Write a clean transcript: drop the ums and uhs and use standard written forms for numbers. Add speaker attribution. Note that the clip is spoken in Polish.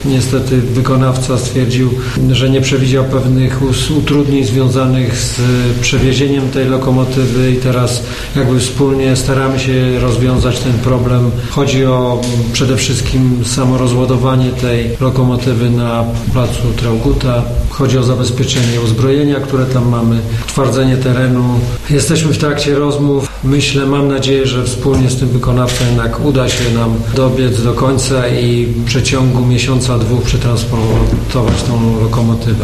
Speaker 1: Niestety wykonawca stwierdził, że nie przewidział pewnych utrudnień związanych z przewiezieniem tej lokomotywy i teraz jakby wspólnie staramy się rozwiązać ten problem. Chodzi o przede wszystkim samo rozładowanie tej lokomotywy na placu Traugutta. Chodzi o zabezpieczenie uzbrojenia, które tam mamy, utwardzenie terenu. Jesteśmy w trakcie rozmów. Mam nadzieję, że wspólnie z tym wykonawcą jednak uda się nam dobiec do końca i w przeciągu miesiąca, dwóch przetransportować tą lokomotywę.